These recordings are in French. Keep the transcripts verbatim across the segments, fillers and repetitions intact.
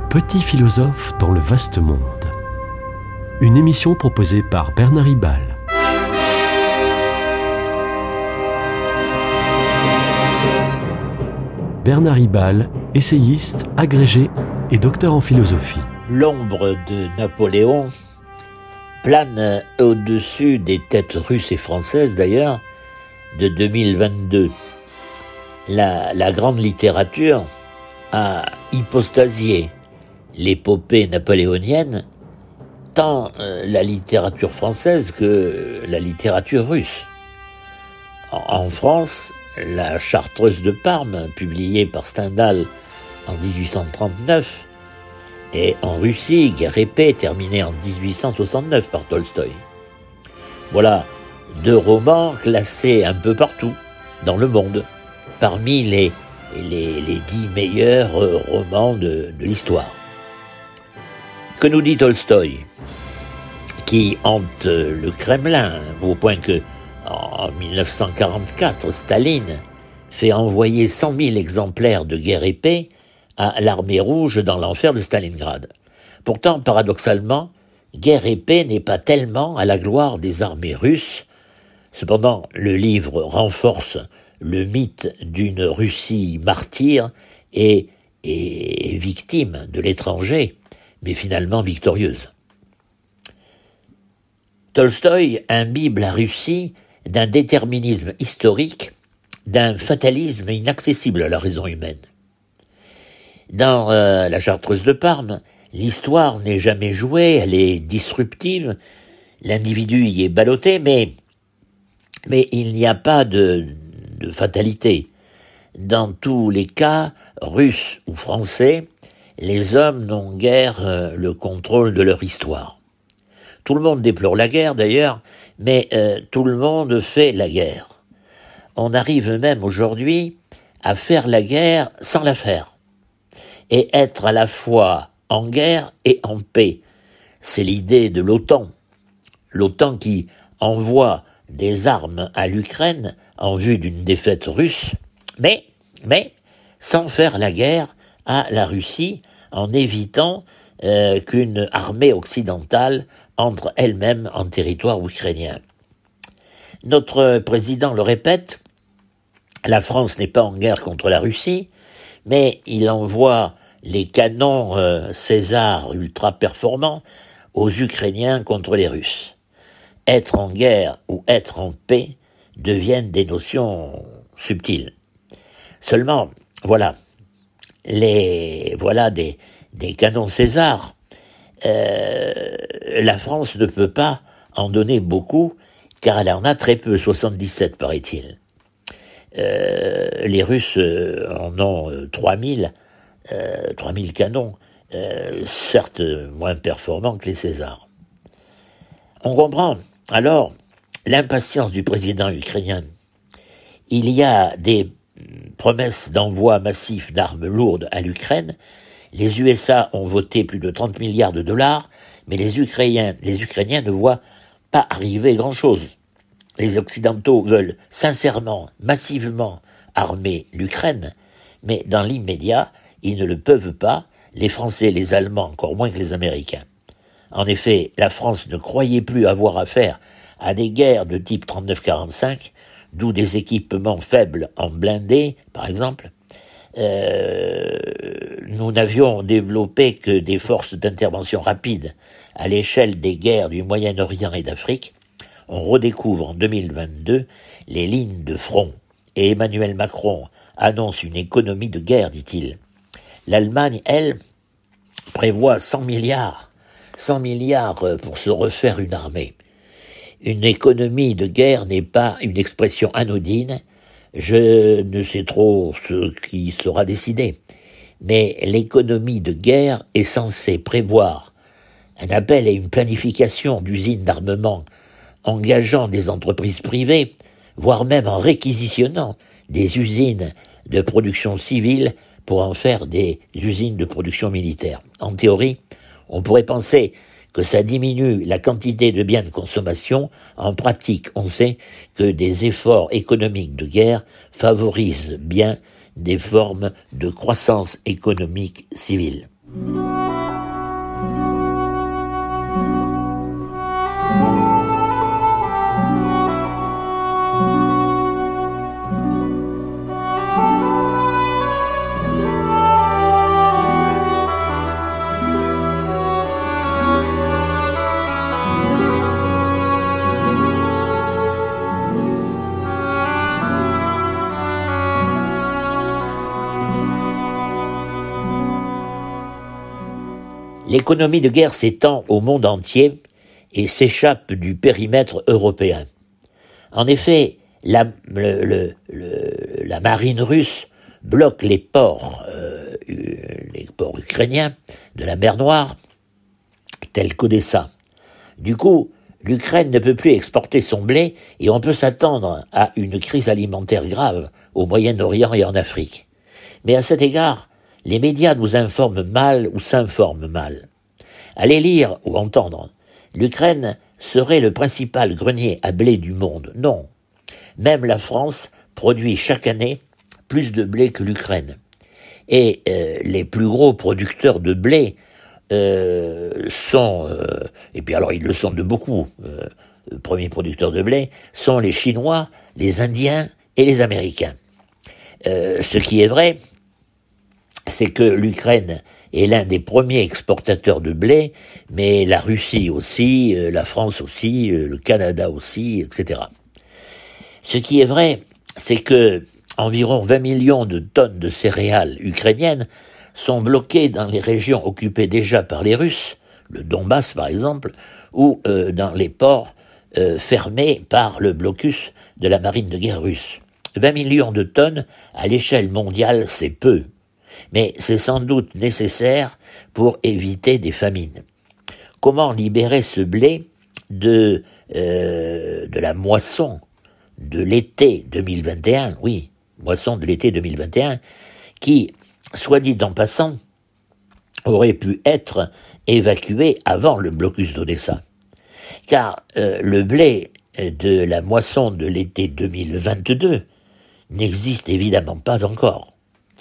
Petit philosophe dans le vaste monde. Une émission proposée par Bernard Ribal. Bernard Ribal, essayiste, agrégé et docteur en philosophie. L'ombre de Napoléon plane au-dessus des têtes russes et françaises d'ailleurs de deux mille vingt-deux. La, la grande littérature a hypostasié l'épopée napoléonienne, tant euh, la littérature française que la littérature russe. En, en France, la Chartreuse de Parme, publiée par Stendhal en dix-huit cent trente-neuf, et en Russie, Guerre et paix, terminée en dix-huit cent soixante-neuf par Tolstoï. Voilà deux romans classés un peu partout dans le monde, parmi les, les, les dix meilleurs romans de, de l'histoire. Que nous dit Tolstoï, qui hante le Kremlin, au point que, en dix-neuf cent quarante-quatre, Staline fait envoyer cent mille exemplaires de Guerre et paix à l'armée rouge dans l'enfer de Stalingrad. Pourtant, paradoxalement, Guerre et paix n'est pas tellement à la gloire des armées russes. Cependant, le livre renforce le mythe d'une Russie martyre et, et victime de l'étranger, mais finalement victorieuse. Tolstoï imbibe la Russie d'un déterminisme historique, d'un fatalisme inaccessible à la raison humaine. Dans euh, la Chartreuse de Parme, l'histoire n'est jamais jouée, elle est disruptive, l'individu y est ballotté, mais, mais il n'y a pas de, de fatalité. Dans tous les cas, russes ou français, les hommes n'ont guère euh, le contrôle de leur histoire. Tout le monde déplore la guerre d'ailleurs, mais euh, tout le monde fait la guerre. On arrive même aujourd'hui à faire la guerre sans la faire, et être à la fois en guerre et en paix. C'est l'idée de l'OTAN. L'OTAN qui envoie des armes à l'Ukraine en vue d'une défaite russe, mais, mais sans faire la guerre à la Russie, en évitant euh, qu'une armée occidentale entre elle-même en territoire ukrainien. Notre président le répète, la France n'est pas en guerre contre la Russie, mais il envoie les canons euh, César ultra performants aux Ukrainiens contre les Russes. Être en guerre ou être en paix deviennent des notions subtiles. Seulement, voilà, les voilà des, des canons César. Euh, la France ne peut pas en donner beaucoup, car elle en a très peu, soixante-dix-sept paraît-il. Euh, les Russes en ont euh, trois mille, euh, trois mille canons, euh, certes moins performants que les Césars. On comprend alors l'impatience du président ukrainien. Il y a des promesses d'envoi massif d'armes lourdes à l'Ukraine. Les U S A ont voté plus de trente milliards de dollars, mais les Ukrainiens, les Ukrainiens ne voient pas arriver grand-chose. Les Occidentaux veulent sincèrement, massivement armer l'Ukraine, mais dans l'immédiat, ils ne le peuvent pas, les Français, les Allemands, encore moins que les Américains. En effet, la France ne croyait plus avoir affaire à des guerres de type trente-neuf quarante-cinq, d'où des équipements faibles en blindés, par exemple. Euh, nous n'avions développé que des forces d'intervention rapides à l'échelle des guerres du Moyen-Orient et d'Afrique. On redécouvre en deux mille vingt-deux les lignes de front, et Emmanuel Macron annonce une économie de guerre, dit-il. L'Allemagne, elle, prévoit cent milliards, cent milliards pour se refaire une armée. Une économie de guerre n'est pas une expression anodine. Je ne sais trop ce qui sera décidé, mais l'économie de guerre est censée prévoir un appel et une planification d'usines d'armement engageant des entreprises privées, voire même en réquisitionnant des usines de production civile pour en faire des usines de production militaire. En théorie, on pourrait penser que ça diminue la quantité de biens de consommation. En pratique, on sait que des efforts économiques de guerre favorisent bien des formes de croissance économique civile. L'économie de guerre s'étend au monde entier et s'échappe du périmètre européen. En effet, la, le, le, le, la marine russe bloque les ports, euh, les ports ukrainiens de la mer Noire, tels qu'Odessa. Du coup, l'Ukraine ne peut plus exporter son blé et on peut s'attendre à une crise alimentaire grave au Moyen-Orient et en Afrique. Mais à cet égard, les médias nous informent mal ou s'informent mal. Allez lire ou entendre. L'Ukraine serait le principal grenier à blé du monde. Non. Même la France produit chaque année plus de blé que l'Ukraine. Et euh, les plus gros producteurs de blé euh, sont, euh, et puis alors ils le sont de beaucoup, euh, premiers producteurs de blé, sont les Chinois, les Indiens et les Américains. Euh, ce qui est vrai, c'est que l'Ukraine est l'un des premiers exportateurs de blé, mais la Russie aussi, euh, la France aussi, euh, le Canada aussi, et cetera. Ce qui est vrai, c'est que environ vingt millions de tonnes de céréales ukrainiennes sont bloquées dans les régions occupées déjà par les Russes, le Donbass par exemple, ou euh, dans les ports euh, fermés par le blocus de la marine de guerre russe. vingt millions de tonnes, à l'échelle mondiale, c'est peu. Mais c'est sans doute nécessaire pour éviter des famines. Comment libérer ce blé de, euh, de la moisson de l'été deux mille vingt et un, oui, moisson de l'été deux mille vingt et un, qui, soit dit en passant, aurait pu être évacuée avant le blocus d'Odessa. Car euh, le blé de la moisson de l'été deux mille vingt-deux n'existe évidemment pas encore.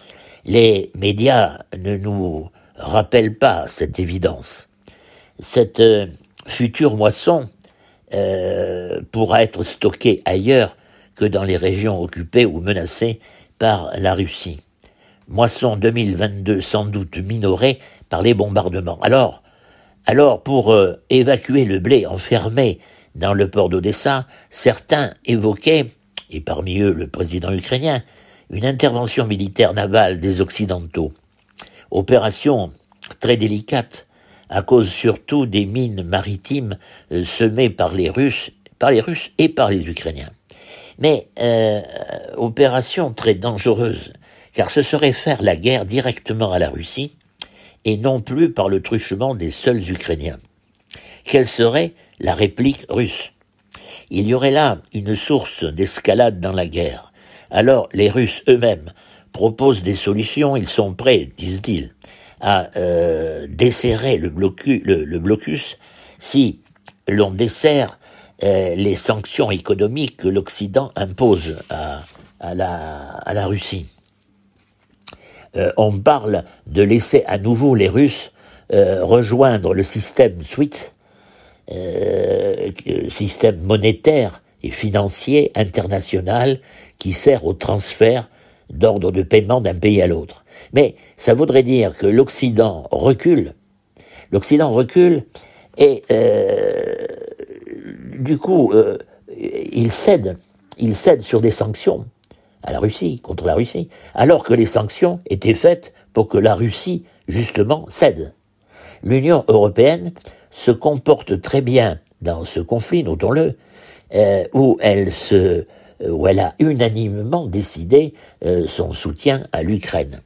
Les médias ne nous rappellent pas cette évidence. Cette euh, future moisson euh, pourra être stockée ailleurs que dans les régions occupées ou menacées par la Russie. Moisson deux mille vingt-deux sans doute minorée par les bombardements. Alors, alors pour euh, évacuer le blé enfermé dans le port d'Odessa, certains évoquaient, et parmi eux le président ukrainien, une intervention militaire navale des Occidentaux. Opération très délicate, à cause surtout des mines maritimes euh, semées par les Russes, par les Russes et par les Ukrainiens. Mais euh, opération très dangereuse, car ce serait faire la guerre directement à la Russie, et non plus par le truchement des seuls Ukrainiens. Quelle serait la réplique russe? Il y aurait là une source d'escalade dans la guerre. Alors les Russes eux-mêmes proposent des solutions, ils sont prêts, disent-ils, à euh, desserrer le, blocu, le, le blocus si l'on dessert euh, les sanctions économiques que l'Occident impose à, à, la, à la Russie. Euh, on parle de laisser à nouveau les Russes euh, rejoindre le système SWIFT, euh, système monétaire et financier international qui sert au transfert d'ordre de paiement d'un pays à l'autre. Mais ça voudrait dire que l'Occident recule, l'Occident recule et euh, du coup euh, il cède, il cède sur des sanctions à la Russie, contre la Russie, alors que les sanctions étaient faites pour que la Russie, justement, cède. L'Union européenne se comporte très bien dans ce conflit, notons-le, euh, où elle se, où elle a unanimement décidé euh, son soutien à l'Ukraine.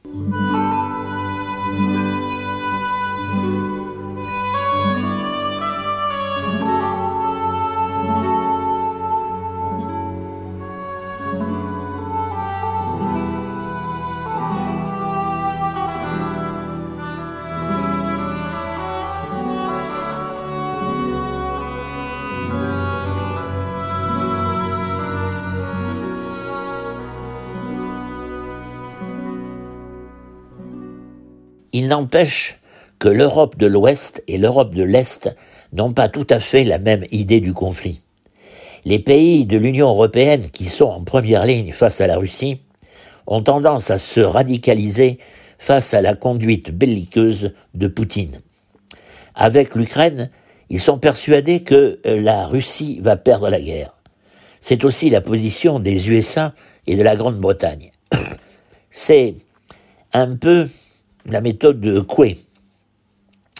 Il n'empêche que l'Europe de l'Ouest et l'Europe de l'Est n'ont pas tout à fait la même idée du conflit. Les pays de l'Union européenne qui sont en première ligne face à la Russie ont tendance à se radicaliser face à la conduite belliqueuse de Poutine. Avec l'Ukraine, ils sont persuadés que la Russie va perdre la guerre. C'est aussi la position des U S A et de la Grande-Bretagne. C'est un peu la méthode de Coué.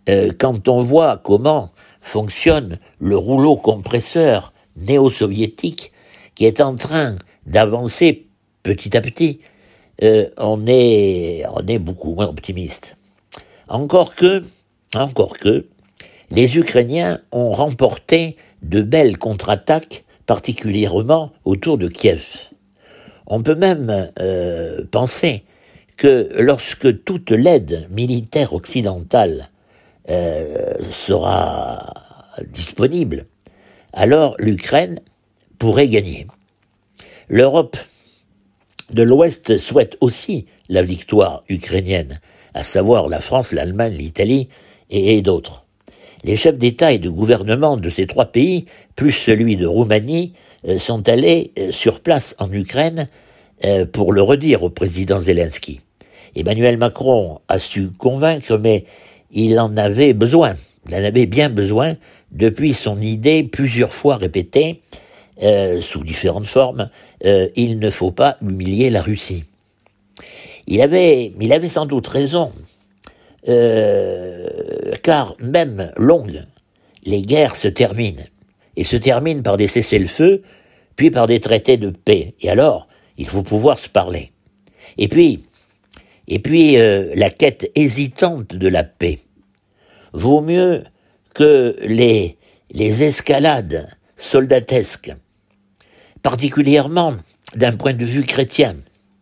euh, quand on voit comment fonctionne le rouleau compresseur néo-soviétique qui est en train d'avancer petit à petit, euh, on est, on est beaucoup moins optimiste. Encore que, encore que, les Ukrainiens ont remporté de belles contre-attaques, particulièrement autour de Kiev. On peut même euh, penser que lorsque toute l'aide militaire occidentale euh, sera disponible, alors l'Ukraine pourrait gagner. L'Europe de l'Ouest souhaite aussi la victoire ukrainienne, à savoir la France, l'Allemagne, l'Italie et, et d'autres. Les chefs d'État et de gouvernement de ces trois pays, plus celui de Roumanie, euh, sont allés euh, sur place en Ukraine euh, pour le redire au président Zelensky. Emmanuel Macron a su convaincre, mais il en avait besoin, il en avait bien besoin depuis son idée plusieurs fois répétée, euh, sous différentes formes, euh, il ne faut pas humilier la Russie. Il avait, il avait sans doute raison, euh, car même longues, les guerres se terminent, et se terminent par des cessez-le-feu, puis par des traités de paix. Et alors, il faut pouvoir se parler. Et puis, et puis euh, la quête hésitante de la paix. Vaut mieux que les, les escalades soldatesques, particulièrement d'un point de vue chrétien,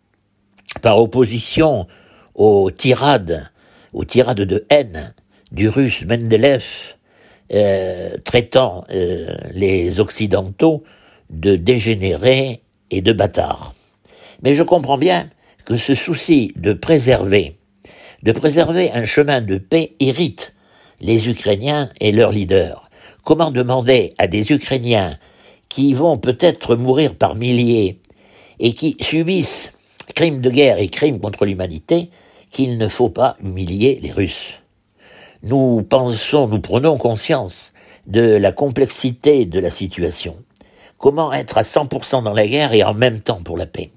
par opposition aux tirades, aux tirades de haine du russe Mendeleev, euh, traitant euh, les Occidentaux de dégénérés et de bâtards. Mais je comprends bien que ce souci de préserver, de préserver un chemin de paix irrite les Ukrainiens et leurs leaders. Comment demander à des Ukrainiens qui vont peut-être mourir par milliers et qui subissent crimes de guerre et crimes contre l'humanité qu'il ne faut pas humilier les Russes? Nous pensons, nous prenons conscience de la complexité de la situation. Comment être à cent pour cent dans la guerre et en même temps pour la paix?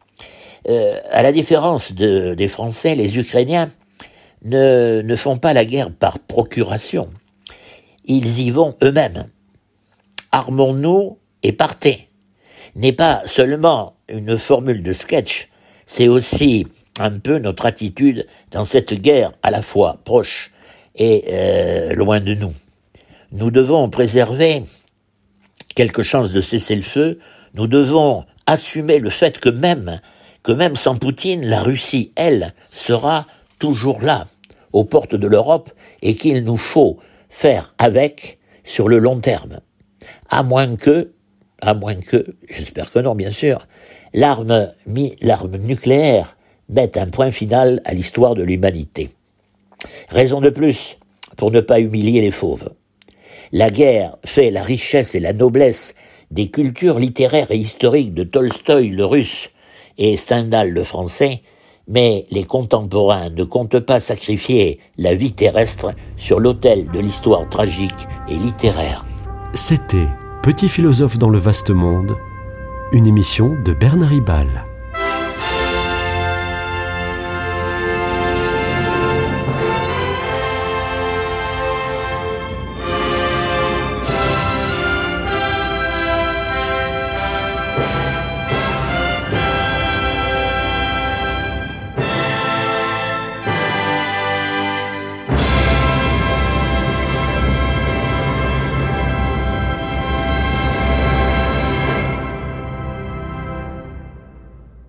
Euh, à la différence de, des Français, les Ukrainiens ne, ne font pas la guerre par procuration. Ils y vont eux-mêmes. Armons-nous et partez n'est pas seulement une formule de sketch, c'est aussi un peu notre attitude dans cette guerre à la fois proche et euh, loin de nous. Nous devons préserver quelque chance de cessez-le-feu, nous devons assumer le fait que même, que même sans Poutine, la Russie, elle, sera toujours là, aux portes de l'Europe, et qu'il nous faut faire avec sur le long terme. À moins que, à moins que, j'espère que non bien sûr, l'arme, l'arme nucléaire mette un point final à l'histoire de l'humanité. Raison de plus pour ne pas humilier les fauves. La guerre fait la richesse et la noblesse des cultures littéraires et historiques de Tolstoï le russe et Stendhal le français, mais les contemporains ne comptent pas sacrifier la vie terrestre sur l'autel de l'histoire tragique et littéraire. C'était Petit philosophe dans le vaste monde, une émission de Bernard Ribal.